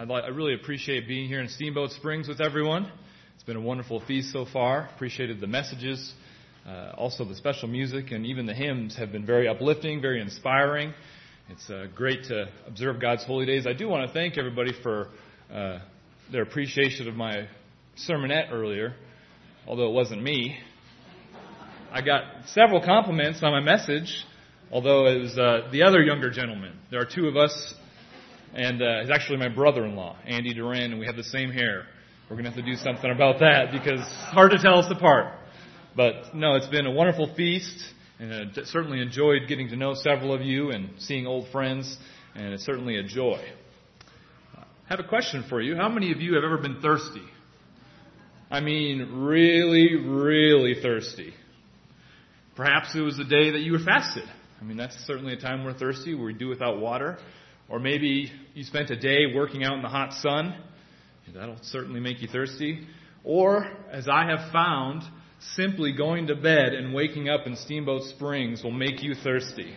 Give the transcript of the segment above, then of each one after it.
I really appreciate being here in Steamboat Springs with everyone. It's been a wonderful feast so far. Appreciated the messages, also the special music, and even the hymns have been very uplifting, very inspiring. It's great to observe God's holy days. I do want to thank everybody for their appreciation of my sermonette earlier, although it wasn't me. I got several compliments on my message, although it was the other younger gentleman. There are two of us, and he's actually my brother-in-law, Andy Duran, and we have the same hair. We're going to have to do something about that because it's hard to tell us apart. But no, it's been a wonderful feast, and I certainly enjoyed getting to know several of you and seeing old friends, and it's certainly a joy. I have a question for you. How many of you have ever been thirsty? I mean, really, really thirsty. Perhaps it was the day that you were fasted. I mean, that's certainly a time we're thirsty, where we do without water. Or maybe you spent a day working out in the hot sun. That'll certainly make you thirsty. Or, as I have found, simply going to bed and waking up in Steamboat Springs will make you thirsty.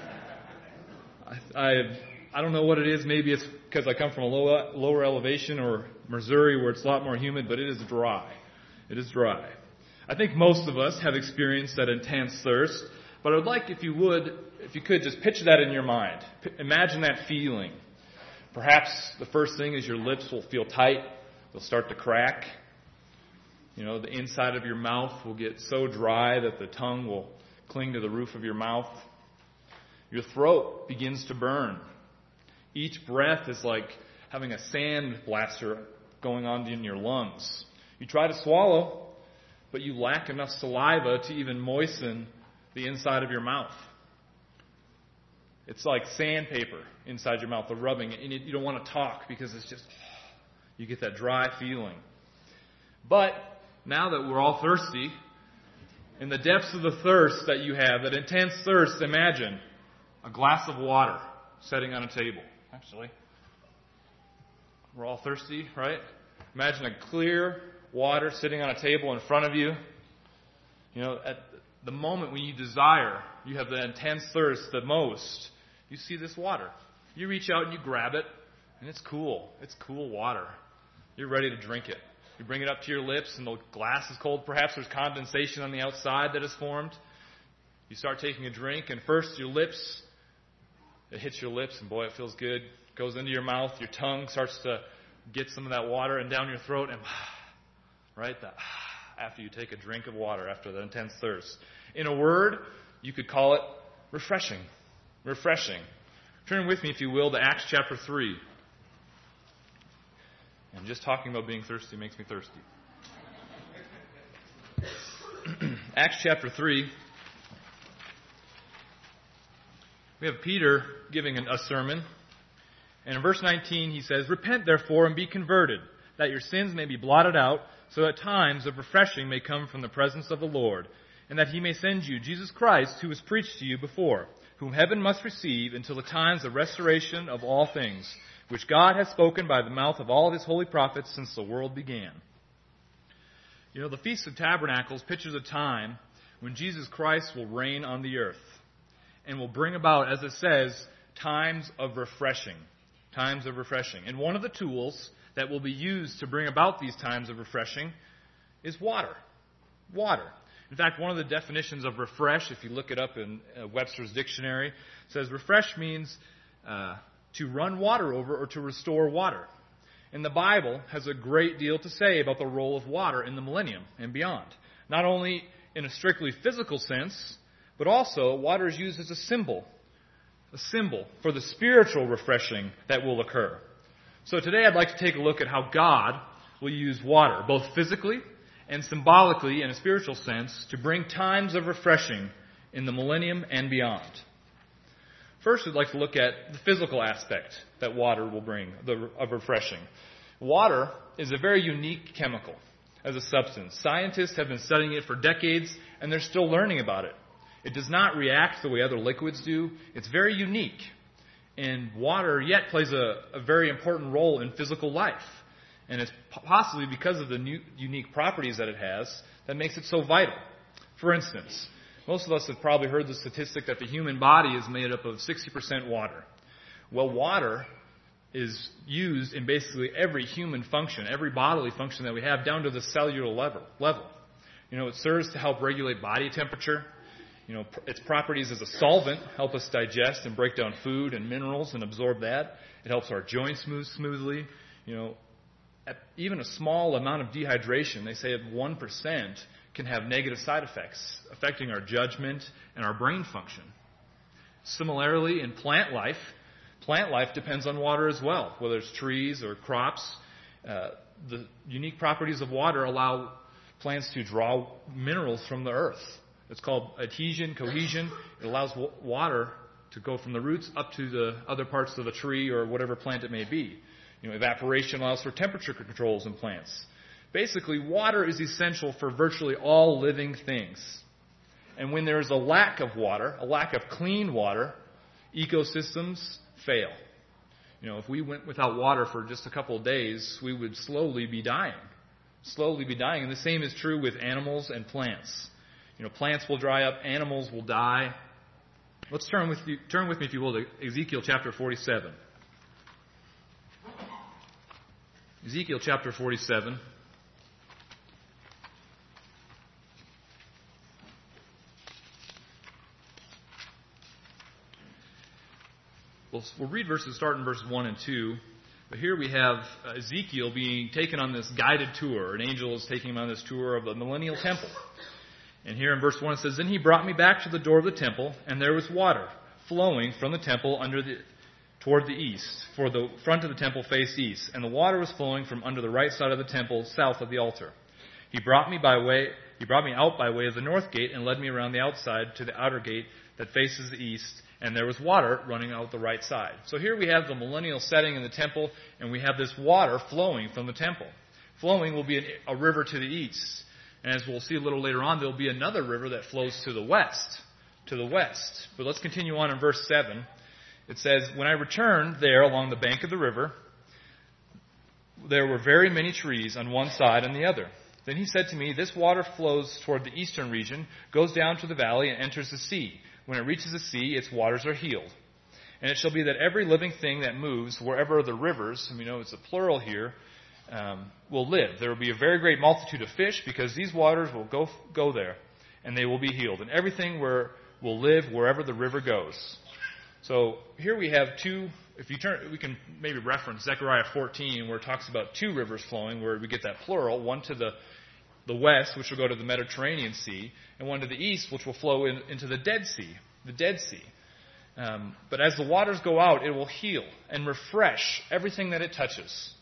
I don't know what it is. Maybe it's because I come from a lower elevation, or Missouri, where it's a lot more humid, but it is dry. It is dry. I think most of us have experienced that intense thirst, but I would like, if you could, just picture that in your mind. Imagine that feeling. Perhaps the first thing is your lips will feel tight. They'll start to crack. You know, the inside of your mouth will get so dry that the tongue will cling to the roof of your mouth. Your throat begins to burn. Each breath is like having a sand blaster going on in your lungs. You try to swallow, but you lack enough saliva to even moisten the inside of your mouth. It's like sandpaper inside your mouth, the rubbing, and you don't want to talk because it's just, you get that dry feeling. But now that we're all thirsty, in the depths of the thirst that you have, that intense thirst, imagine a glass of water sitting on a table. Actually, we're all thirsty, right? Imagine a clear water sitting on a table in front of you. You know, at the moment when you desire, you have the intense thirst the most, you see this water. You reach out and you grab it, and it's cool. It's cool water. You're ready to drink it. You bring it up to your lips, and the glass is cold. Perhaps there's condensation on the outside that is formed. You start taking a drink, and first it hits your lips, and boy, it feels good. It goes into your mouth. Your tongue starts to get some of that water and down your throat, and right, after you take a drink of water, after the intense thirst. In a word, you could call it refreshing. Refreshing. Turn with me, if you will, to Acts chapter 3. And just talking about being thirsty makes me thirsty. Acts chapter 3. We have Peter giving a sermon. And in verse 19 he says, "Repent therefore and be converted, that your sins may be blotted out, so that times of refreshing may come from the presence of the Lord, and that he may send you Jesus Christ, who was preached to you before, whom heaven must receive until the times of restoration of all things, which God has spoken by the mouth of all of his holy prophets since the world began." You know, the Feast of Tabernacles pictures a time when Jesus Christ will reign on the earth and will bring about, as it says, times of refreshing. Times of refreshing. And one of the tools that will be used to bring about these times of refreshing is water. Water. In fact, one of the definitions of refresh, if you look it up in Webster's dictionary, says refresh means to run water over or to restore water. And the Bible has a great deal to say about the role of water in the millennium and beyond. Not only in a strictly physical sense, but also water is used as a symbol for the spiritual refreshing that will occur. So today I'd like to take a look at how God will use water, both physically and symbolically in a spiritual sense, to bring times of refreshing in the millennium and beyond. First, I'd like to look at the physical aspect that water will bring, of refreshing. Water is a very unique chemical as a substance. Scientists have been studying it for decades, and they're still learning about it. It does not react the way other liquids do. It's very unique. And water yet plays a very important role in physical life. And it's possibly because of the unique properties that it has that makes it so vital. For instance, most of us have probably heard the statistic that the human body is made up of 60% water. Well, water is used in basically every human function, every bodily function that we have, down to the cellular level. It serves to help regulate body temperature. Its properties as a solvent help us digest and break down food and minerals and absorb that. It helps our joints move smoothly. Even a small amount of dehydration, they say at 1%, can have negative side effects, affecting our judgment and our brain function. Similarly, in plant life depends on water as well, whether it's trees or crops. The unique properties of water allow plants to draw minerals from the earth. It's called adhesion, cohesion. It allows water to go from the roots up to the other parts of the tree or whatever plant it may be. Evaporation allows for temperature controls in plants. Basically, water is essential for virtually all living things. And when there is a lack of water, a lack of clean water, ecosystems fail. If we went without water for just a couple of days, we would slowly be dying. And the same is true with animals and plants. Plants will dry up, animals will die. Let's turn with me, if you will, to Ezekiel chapter 47. Ezekiel chapter 47. We'll read verses starting in verses 1 and 2. But here we have Ezekiel being taken on this guided tour. An angel is taking him on this tour of the millennial temple. And here in verse 1 it says, "Then he brought me back to the door of the temple, and there was water flowing from the temple toward the east, for the front of the temple faced east, and the water was flowing from under the right side of the temple, south of the altar. He brought me out by way of the north gate and led me around the outside to the outer gate that faces the east, and there was water running out the right side." So here we have the millennial setting in the temple, and we have this water flowing from the temple. Flowing will be a river to the east. And as we'll see a little later on, there will be another river that flows to the west. But let's continue on in verse 7. It says, "When I returned there along the bank of the river, there were very many trees on one side and the other. Then he said to me, 'This water flows toward the eastern region, goes down to the valley, and enters the sea. When it reaches the sea, its waters are healed. And it shall be that every living thing that moves wherever the rivers,'" it's a plural here, "'will live. There will be a very great multitude of fish, because these waters will go there, and they will be healed. And everything will live wherever the river goes.'" So here we have two. If you turn, we can maybe reference Zechariah 14, where it talks about two rivers flowing, where we get that plural, one to the west, which will go to the Mediterranean Sea, and one to the east, which will flow into the Dead Sea. But as the waters go out, it will heal and refresh everything that it touches.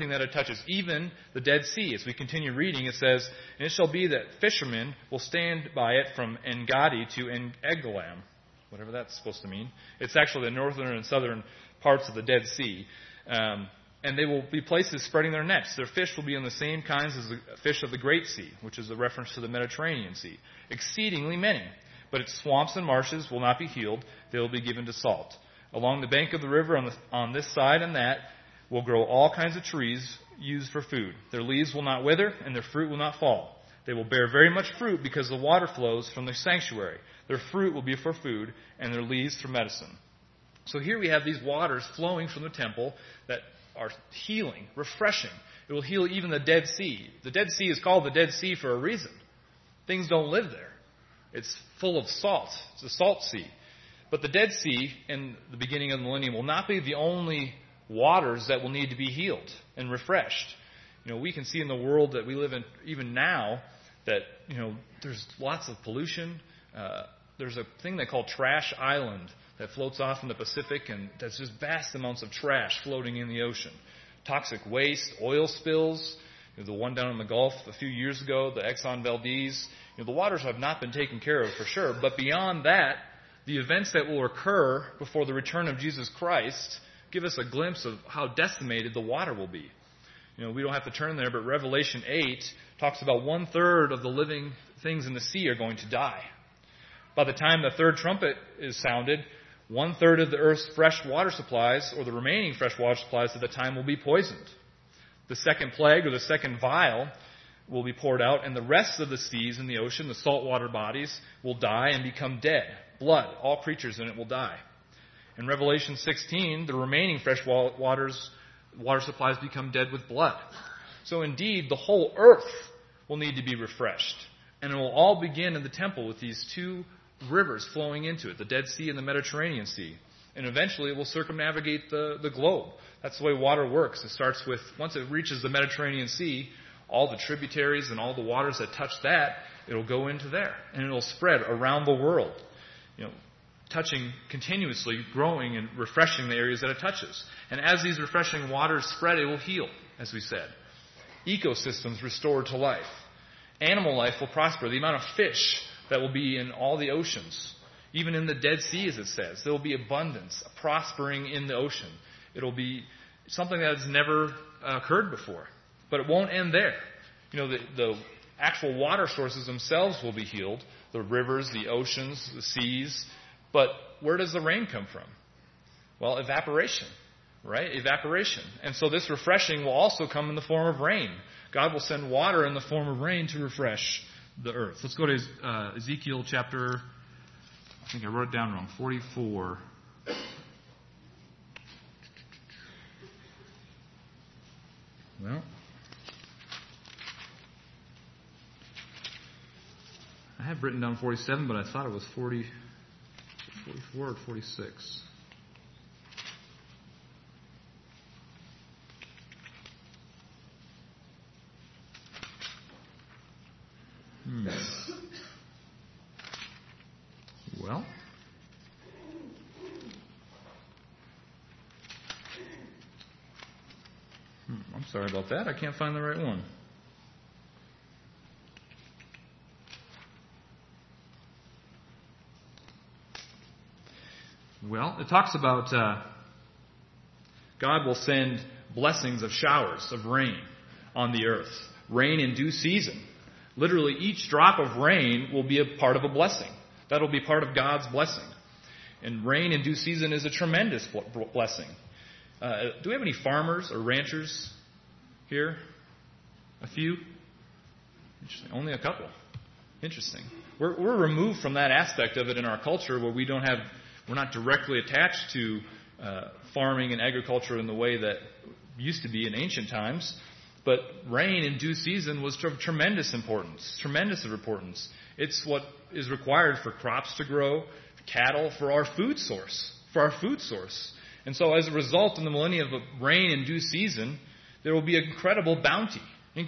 Even the Dead Sea. As we continue reading, it says, "And it shall be that fishermen will stand by it from En-Gadi to En-Eglaim," whatever that's supposed to mean. It's actually the northern and southern parts of the Dead Sea. "And they will be places spreading their nets. Their fish will be on the same kinds as the fish of the Great Sea," which is a reference to the Mediterranean Sea. "Exceedingly many. But its swamps and marshes will not be healed. They will be given to salt. Along the bank of the river on this side and that will grow all kinds of trees used for food. Their leaves will not wither, and their fruit will not fall. They will bear very much fruit because the water flows from their sanctuary. Their fruit will be for food, and their leaves for medicine." So here we have these waters flowing from the temple that are healing, refreshing. It will heal even the Dead Sea. The Dead Sea is called the Dead Sea for a reason. Things don't live there. It's full of salt. It's a salt sea. But the Dead Sea in the beginning of the millennium will not be the only waters that will need to be healed and refreshed. We can see in the world that we live in even now that, there's lots of pollution. There's a thing they call Trash Island that floats off in the Pacific, and there's just vast amounts of trash floating in the ocean. Toxic waste, oil spills, the one down in the Gulf a few years ago, the Exxon Valdez. The waters have not been taken care of for sure. But beyond that, the events that will occur before the return of Jesus Christ give us a glimpse of how decimated the water will be. We don't have to turn there, but Revelation 8 talks about 1/3 of the living things in the sea are going to die. By the time the third trumpet is sounded, 1/3 of the earth's fresh water supplies, or the remaining fresh water supplies at the time, will be poisoned. The second plague, or the second vial, will be poured out, and the rest of the seas in the ocean, the saltwater bodies, will die and become dead. Blood, all creatures in it will die. In Revelation 16, the remaining fresh water supplies become dead with blood. So indeed, the whole earth will need to be refreshed. And it will all begin in the temple with these two rivers flowing into it, the Dead Sea and the Mediterranean Sea. And eventually it will circumnavigate the globe. That's the way water works. It starts with, once it reaches the Mediterranean Sea, all the tributaries and all the waters that touch that, it'll go into there. And it'll spread around the world, touching continuously, growing and refreshing the areas that it touches. And as these refreshing waters spread, it will heal, as we said. Ecosystems restored to life. Animal life will prosper. The amount of fish that will be in all the oceans, even in the Dead Sea, as it says, there will be abundance, prospering in the ocean. It'll be something that has never occurred before. But it won't end there. The actual water sources themselves will be healed, the rivers, the oceans, the seas. But where does the rain come from? Well, evaporation. Right? Evaporation. And so this refreshing will also come in the form of rain. God will send water in the form of rain to refresh the earth. Let's go to Ezekiel chapter, I think I wrote it down wrong, 44. Well, I have written down 47, but I thought it was 44 or 46. Well, I'm sorry about that. I can't find the right one. Well, it talks about God will send blessings of showers, of rain on the earth. Rain in due season. Literally, each drop of rain will be a part of a blessing. That'll be part of God's blessing. And rain in due season is a tremendous blessing. Do we have any farmers or ranchers here? A few? Interesting. Only a couple. Interesting. We're removed from that aspect of it in our culture where we're not directly attached to farming and agriculture in the way that used to be in ancient times. But rain in due season was of tremendous importance. It's what is required for crops to grow, cattle, for our food source. And so as a result, in the millennium of rain in due season, there will be incredible bounty,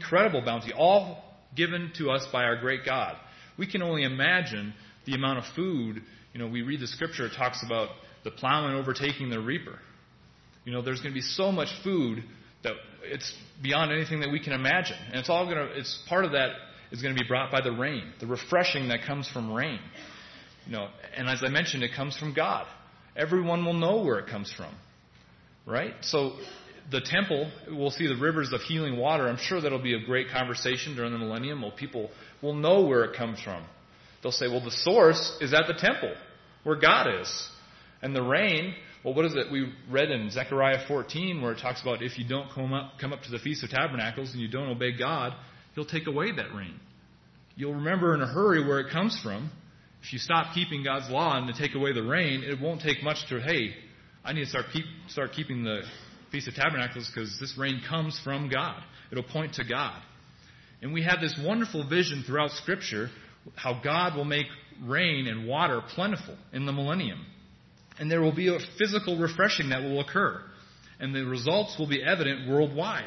all given to us by our great God. We can only imagine the amount of food. We read the scripture, it talks about the plowman overtaking the reaper. There's going to be so much food that it's beyond anything that we can imagine. And it's part of that is going to be brought by the rain, the refreshing that comes from rain. And as I mentioned, it comes from God. Everyone will know where it comes from. Right? So the temple, we'll see the rivers of healing water. I'm sure that'll be a great conversation during the millennium. Well, people will know where it comes from. They'll say, well, the source is at the temple, where God is. And the rain, well, what is it? We read in Zechariah 14 where it talks about if you don't come up to the Feast of Tabernacles and you don't obey God, He'll take away that rain. You'll remember in a hurry where it comes from. If you stop keeping God's law and to take away the rain, it won't take much to, hey, I need to start keeping the Feast of Tabernacles because this rain comes from God. It'll point to God. And we have this wonderful vision throughout Scripture how God will make rain and water plentiful in the millennium. And there will be a physical refreshing that will occur. And the results will be evident worldwide.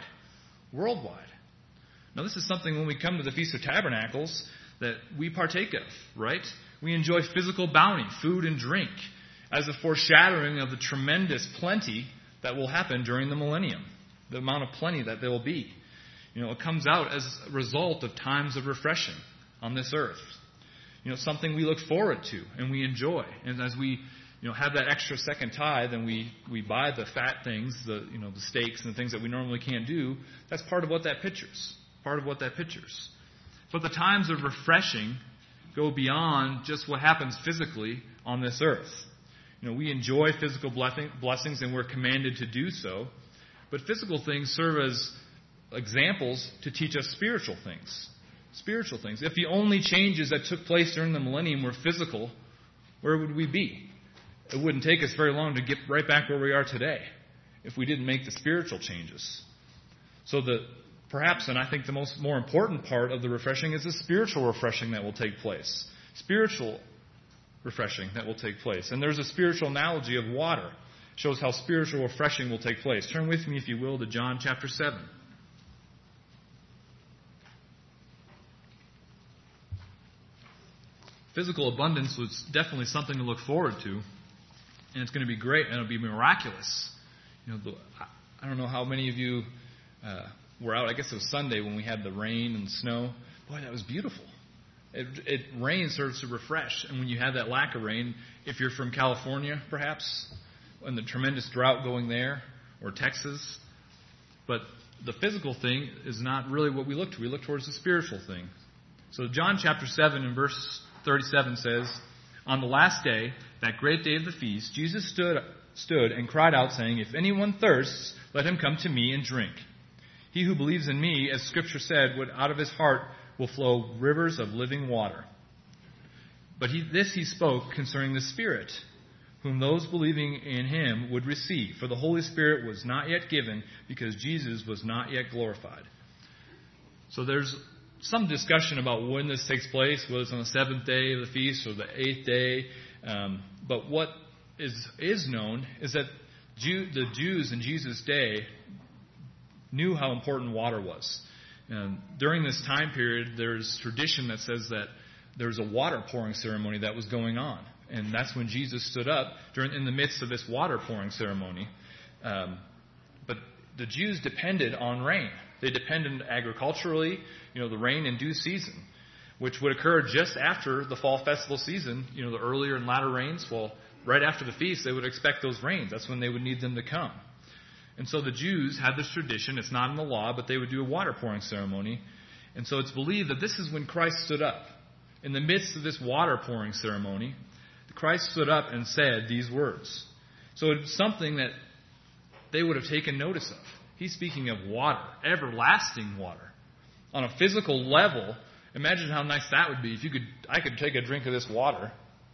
Now this is something when we come to the Feast of Tabernacles that we partake of, right? We enjoy physical bounty, food and drink, as a foreshadowing of the tremendous plenty that will happen during the millennium. The amount of plenty that there will be. It comes out as a result of times of refreshing on this earth. Something we look forward to and we enjoy. And as we have that extra second tithe and we buy the fat things, the steaks and the things that we normally can't do, that's part of what that pictures. But the times of refreshing go beyond just what happens physically on this earth. We enjoy physical blessings and we're commanded to do so. But physical things serve as examples to teach us spiritual things. If the only changes that took place during the millennium were physical, where would we be? it wouldn't take us very long to get right back where we are today if we didn't make the spiritual changes. So perhaps, and I think the more important part of the refreshing is the spiritual refreshing that will take place. Spiritual refreshing that will take place. And there's a spiritual analogy of water. It shows how spiritual refreshing will take place. Turn with me, if you will, to John chapter 7. Physical abundance was definitely something to look forward to. And it's going to be great, and it'll be miraculous. I don't know how many of you were out. I guess it was Sunday when we had the rain and snow. Boy, that was beautiful. Rain serves to refresh. And when you have that lack of rain, if you're from California, perhaps, and the tremendous drought going there, or Texas, but the physical thing is not really what we look to. We look towards the spiritual thing. So John chapter 7 and verse 37 says, "On the last day, that great day of the feast, Jesus stood and cried out, saying, 'If anyone thirsts, let him come to me and drink. He who believes in me, as Scripture said, would out of his heart will flow rivers of living water.' But this he spoke concerning the Spirit, whom those believing in him would receive. For the Holy Spirit was not yet given, because Jesus was not yet glorified." So there's some discussion about when this takes place, whether it's on the 7th day of the feast or the 8th day. But what is known is that the Jews in Jesus' day knew how important water was. During this time period, there's tradition that says that there's a water pouring ceremony that was going on. And that's when Jesus stood up in the midst of this water pouring ceremony. But the Jews depended on rain. They depended agriculturally, the rain in due season, which would occur just after the fall festival season, the earlier and latter rains. Well, right after the feast, they would expect those rains. That's when they would need them to come. And so the Jews had this tradition. It's not in the law, but they would do a water pouring ceremony. And so it's believed that this is when Christ stood up. In the midst of this water pouring ceremony, Christ stood up and said these words. So it's something that they would have taken notice of. He's speaking of water, everlasting water. On a physical level, imagine how nice that would be if I could take a drink of this water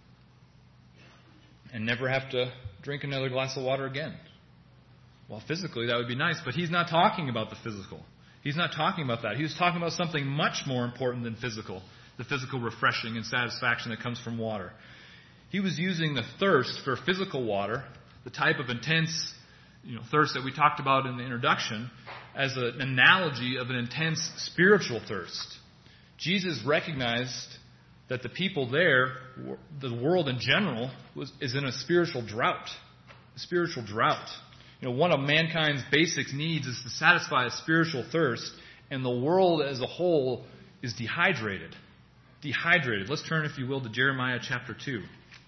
and never have to drink another glass of water again. Well, physically that would be nice, but he's not talking about the physical. He's not talking about that. He was talking about something much more important than physical, the physical refreshing and satisfaction that comes from water. He was using the thirst for physical water, the type of intense thirst that we talked about in the introduction, as an analogy of an intense spiritual thirst. Jesus recognized that the people there, the world in general, is in a spiritual drought. A spiritual drought. One of mankind's basic needs is to satisfy a spiritual thirst, and the world as a whole is dehydrated. Dehydrated. Let's turn, if you will, to Jeremiah chapter 2.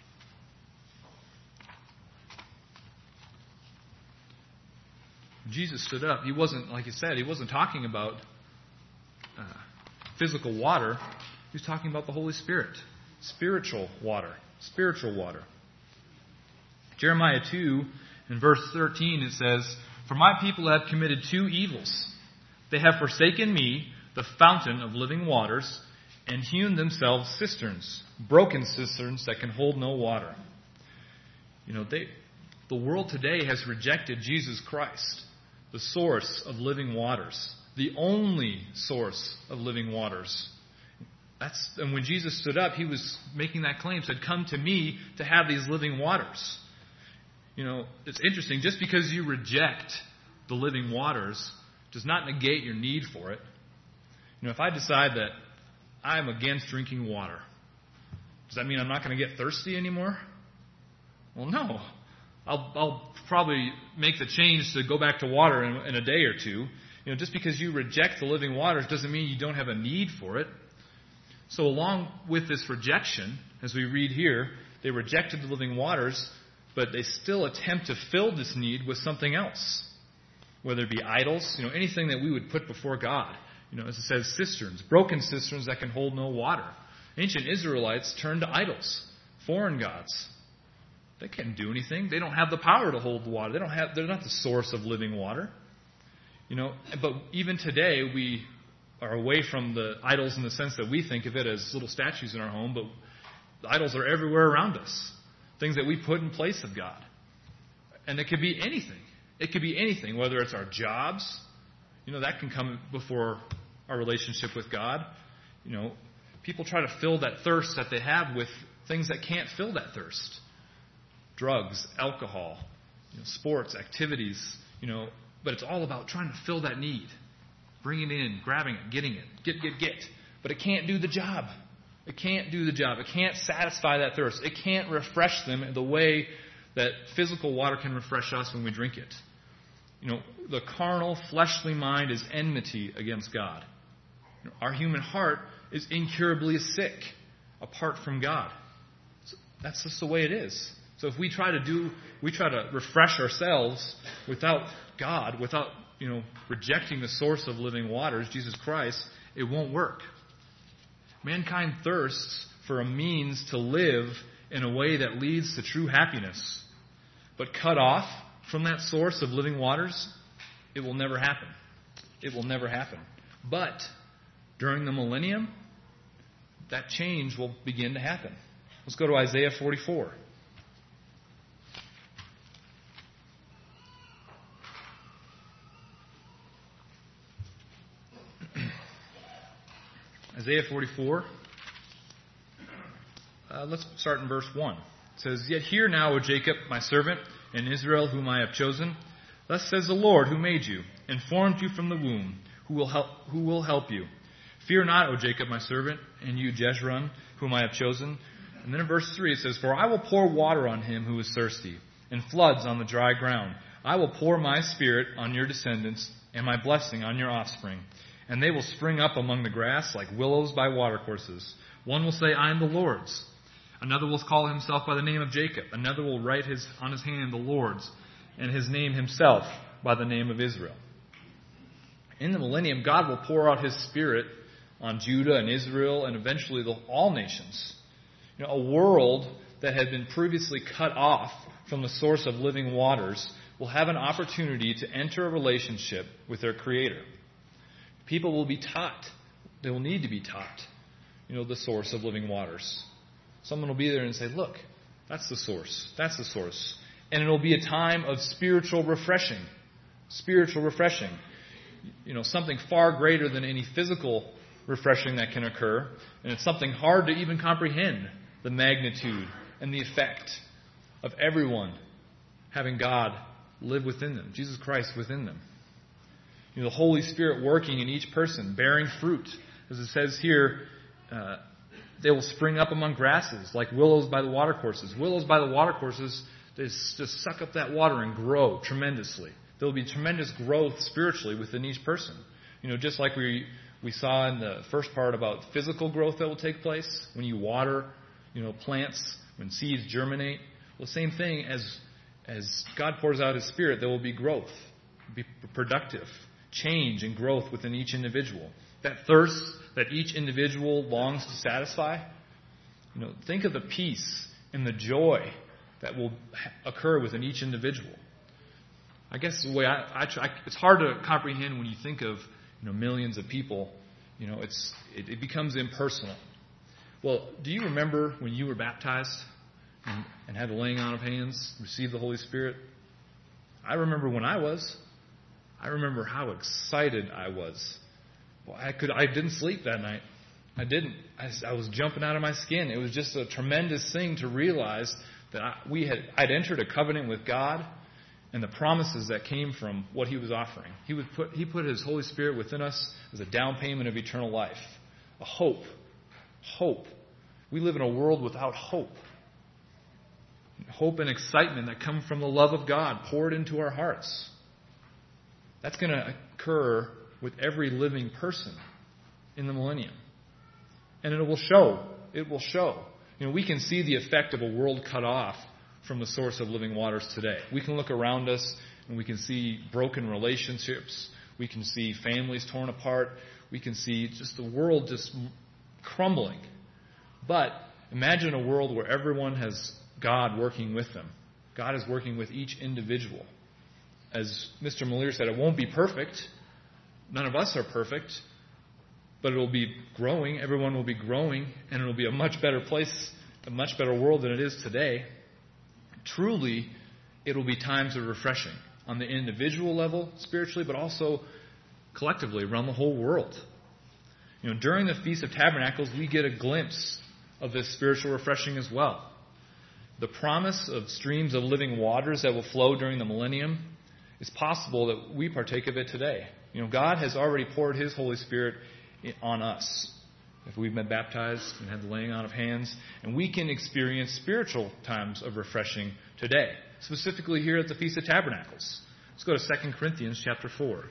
Jesus stood up. He wasn't, like he said, he wasn't talking about physical water. He was talking about the Holy Spirit. Spiritual water. Spiritual water. Jeremiah 2, in verse 13, it says, "For my people have committed two evils. They have forsaken me, the fountain of living waters, and hewn themselves cisterns, broken cisterns that can hold no water." The world today has rejected Jesus Christ, the source of living waters, the only source of living waters. And when Jesus stood up, he was making that claim, said, "Come to me to have these living waters." It's interesting. Just because you reject the living waters does not negate your need for it. If I decide that I'm against drinking water, does that mean I'm not going to get thirsty anymore? Well, no. I'll probably make the change to go back to water in a day or two. Just because you reject the living waters doesn't mean you don't have a need for it. So along with this rejection, as we read here, they rejected the living waters, but they still attempt to fill this need with something else. Whether it be idols, anything that we would put before God. As it says, cisterns, broken cisterns that can hold no water. Ancient Israelites turned to idols, foreign gods. They can't do anything. They don't have the power to hold the water. They're not the source of living water. But even today, we are away from the idols in the sense that we think of it as little statues in our home, but the idols are everywhere around us. things that we put in place of God. And it could be anything. It could be anything, whether it's our jobs. That can come before our relationship with God. People try to fill that thirst that they have with things that can't fill that thirst. Drugs, alcohol, sports, activities, but it's all about trying to fill that need. Bringing it in, grabbing it, getting it, get. But it can't do the job. It can't do the job. It can't satisfy that thirst. It can't refresh them in the way that physical water can refresh us when we drink it. The carnal, fleshly mind is enmity against God. Our human heart is incurably sick apart from God. So that's just the way it is. So if we try to refresh ourselves without God, without rejecting the source of living waters, Jesus Christ, it won't work. Mankind thirsts for a means to live in a way that leads to true happiness. But cut off from that source of living waters, it will never happen. It will never happen. But during the millennium, that change will begin to happen. Let's go to Isaiah 44. Isaiah 44. Let's start in verse 1. It says, "Yet hear now, O Jacob, my servant, and Israel, whom I have chosen. Thus says the Lord, who made you, and formed you from the womb, who will help you. Fear not, O Jacob, my servant, and you, Jeshurun, whom I have chosen." And then in verse 3 it says, "For I will pour water on him who is thirsty, and floods on the dry ground. I will pour my spirit on your descendants, and my blessing on your offspring. And they will spring up among the grass like willows by watercourses. One will say, I am the Lord's. Another will call himself by the name of Jacob. Another will write on his hand the Lord's, and his name himself by the name of Israel." In the millennium, God will pour out his Spirit on Judah and Israel and eventually all nations. A world that had been previously cut off from the source of living waters will have an opportunity to enter a relationship with their Creator. People will be taught. They will need to be taught, the source of living waters. Someone will be there and say, look, that's the source. That's the source. And it'll be a time of spiritual refreshing. Spiritual refreshing. Something far greater than any physical refreshing that can occur. And it's something hard to even comprehend, the magnitude and the effect of everyone having God live within them, Jesus Christ within them. The Holy Spirit working in each person, bearing fruit. As it says here, they will spring up among grasses like willows by the watercourses. Willows by the watercourses, they just suck up that water and grow tremendously. There will be tremendous growth spiritually within each person. Just like we saw in the first part about physical growth that will take place when you water, plants, when seeds germinate. Well, same thing as God pours out His Spirit, there will be growth, be productive, change and growth within each individual. That thirst that each individual longs to satisfy. Think of the peace and the joy that will occur within each individual. I guess the way I try, it's hard to comprehend when you think of millions of people. It becomes impersonal. Well, do you remember when you were baptized and had the laying on of hands, received the Holy Spirit? I remember when I was. I remember how excited I was. Well, I didn't sleep that night. I didn't. I was jumping out of my skin. It was just a tremendous thing to realize that I'd entered a covenant with God and the promises that came from what He was offering. He put His Holy Spirit within us as a down payment of eternal life, a hope. Hope. We live in a world without hope. Hope and excitement that come from the love of God poured into our hearts. That's going to occur with every living person in the millennium. And it will show. It will show. We can see the effect of a world cut off from the source of living waters today. We can look around us and we can see broken relationships. We can see families torn apart. We can see just the world just crumbling. But imagine a world where everyone has God working with them. God is working with each individual. As Mr. Malier said, it won't be perfect. None of us are perfect. But it will be growing. Everyone will be growing. And it will be a much better place, a much better world than it is today. truly it will be times of refreshing on the individual level, spiritually, but also collectively around the whole world. During the Feast of Tabernacles, we get a glimpse of this spiritual refreshing as well. The promise of streams of living waters that will flow during the millennium, it's possible that we partake of it today. God has already poured His Holy Spirit on us if we've been baptized and had the laying on of hands, and we can experience spiritual times of refreshing today, specifically here at the Feast of Tabernacles. Let's go to 2 Corinthians chapter 4.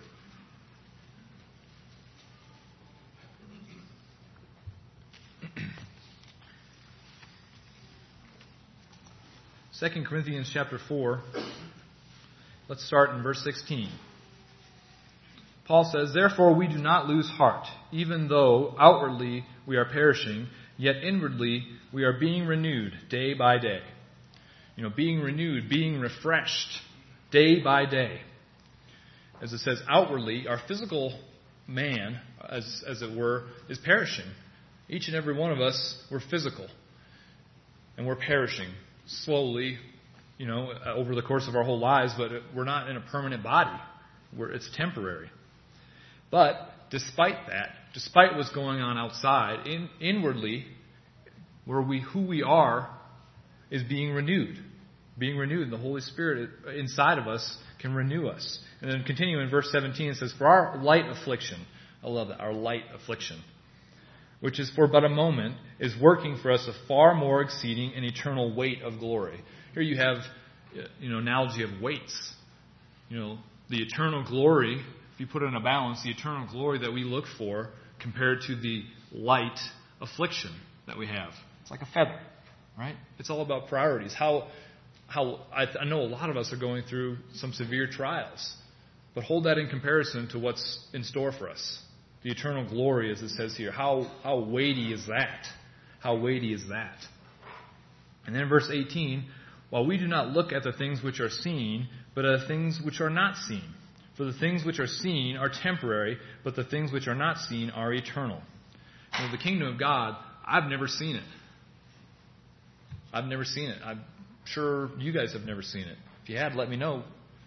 2 Corinthians chapter 4, let's start in verse 16. Paul says, "Therefore we do not lose heart, even though outwardly we are perishing, yet inwardly we are being renewed day by day." Being renewed, being refreshed day by day. As it says, outwardly, our physical man, as it were, is perishing. Each and every one of us, we're physical. And we're perishing slowly, over the course of our whole lives, but we're not in a permanent body. It's temporary. But despite that, despite what's going on outside, inwardly, who we are is being renewed. Being renewed, and the Holy Spirit inside of us can renew us. And then continuing in verse 17, it says, "For our light affliction," I love that, our light affliction, "which is for but a moment, is working for us a far more exceeding and eternal weight of glory." Here you have, analogy of weights. The eternal glory, if you put it in a balance, the eternal glory that we look for compared to the light affliction that we have. It's like a feather, right? It's all about priorities. I know a lot of us are going through some severe trials, but hold that in comparison to what's in store for us. The eternal glory, as it says here. How weighty is that? How weighty is that? And then in verse 18, "While we do not look at the things which are seen, but at the things which are not seen. For the things which are seen are temporary, but the things which are not seen are eternal." The kingdom of God, I've never seen it. I've never seen it. I'm sure you guys have never seen it. If you had, let me know.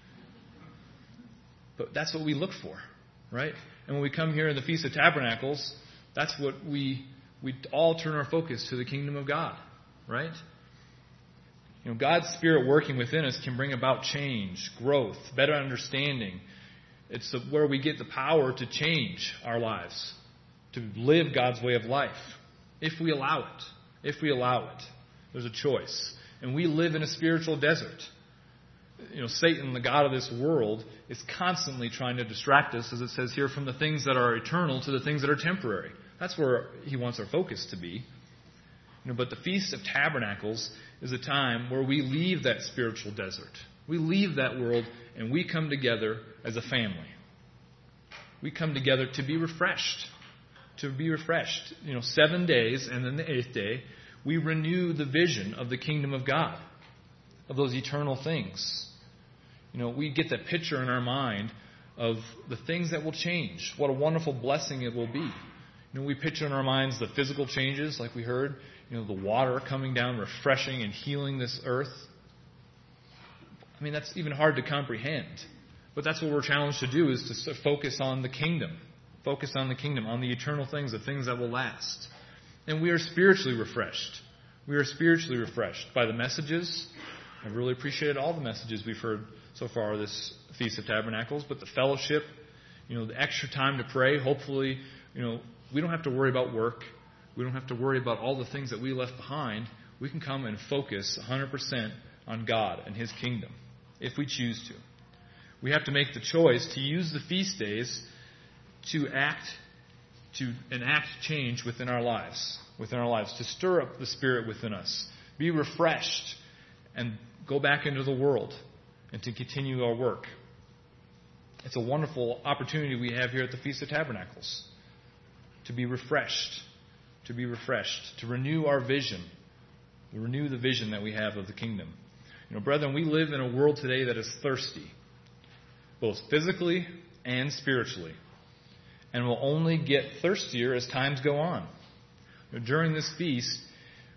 But that's what we look for, right? And when we come here in the Feast of Tabernacles, that's what we all turn our focus to the kingdom of God, right? God's Spirit working within us can bring about change, growth, better understanding. It's where we get the power to change our lives, to live God's way of life, if we allow it. If we allow it. There's a choice. And we live in a spiritual desert. Satan, the god of this world, is constantly trying to distract us, as it says here, from the things that are eternal to the things that are temporary. That's where he wants our focus to be. But the Feast of Tabernacles is a time where we leave that spiritual desert. We leave that world and we come together as a family. We come together to be refreshed. To be refreshed. 7 days, and then the 8th day, we renew the vision of the kingdom of God, of those eternal things. We get that picture in our mind of the things that will change. What a wonderful blessing it will be. We picture in our minds the physical changes, like we heard, the water coming down, refreshing and healing this earth. That's even hard to comprehend. But that's what we're challenged to do, is to focus on the kingdom. Focus on the kingdom, on the eternal things, the things that will last. And we are spiritually refreshed. We are spiritually refreshed by the messages. I've really appreciated all the messages we've heard so far this Feast of Tabernacles. But the fellowship, the extra time to pray. Hopefully, we don't have to worry about work. We don't have to worry about all the things that we left behind. We can come and focus 100% on God and His kingdom, if we choose to. We have to make the choice to use the feast days to enact change within our lives, to stir up the Spirit within us, be refreshed, and go back into the world, and to continue our work. It's a wonderful opportunity we have here at the Feast of Tabernacles, to be refreshed, to renew our vision, renew the vision that we have of the kingdom. Brethren, we live in a world today that is thirsty, both physically and spiritually, and will only get thirstier as times go on. During this feast,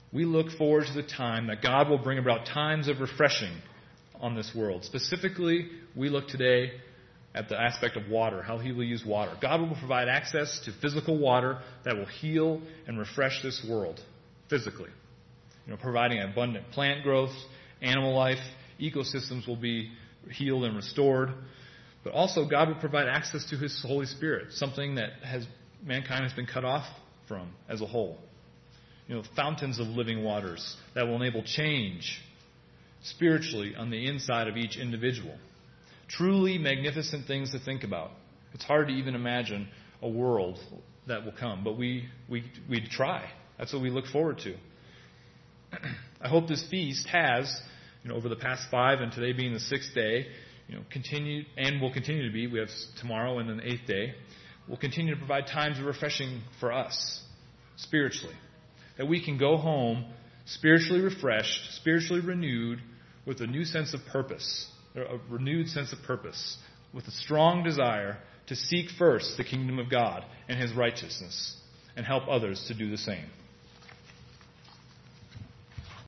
we look forward to the time that God will bring about times of refreshing on this world. Specifically, we look today at the aspect of water, how He will use water. God will provide access to physical water that will heal and refresh this world physically. Providing abundant plant growth, animal life, ecosystems will be healed and restored. But also God will provide access to His Holy Spirit, something that mankind has been cut off from as a whole. Fountains of living waters that will enable change spiritually on the inside of each individual. Truly magnificent things to think about. It's hard to even imagine a world that will come, but we try. That's what we look forward to. I hope this feast has, over the past 5 and today being the 6th day, continued and will continue to be. We have tomorrow and then the 8th day. Will continue to provide times of refreshing for us spiritually, that we can go home spiritually refreshed, spiritually renewed, with a new sense of purpose, a renewed sense of purpose, with a strong desire to seek first the kingdom of God and His righteousness, and help others to do the same.